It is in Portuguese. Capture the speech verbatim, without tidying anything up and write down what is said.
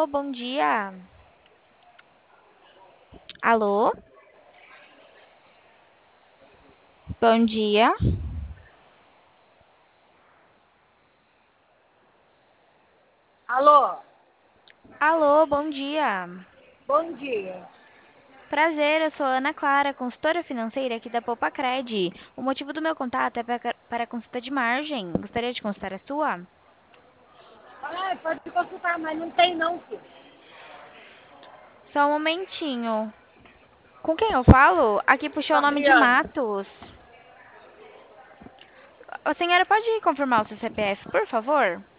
bom dia. Alô, bom dia. Alô, Alô, bom dia. bom dia. Prazer, eu sou Ana Clara, consultora financeira aqui da Popacred. O motivo do meu contato é para, para a consulta de margem. Gostaria de consultar a sua? Ah, pode consultar, mas não tem não, filho. Só um momentinho. Com quem eu falo? Aqui puxou o nome de Fabiana, Matos. A senhora pode confirmar o seu C P F, por favor?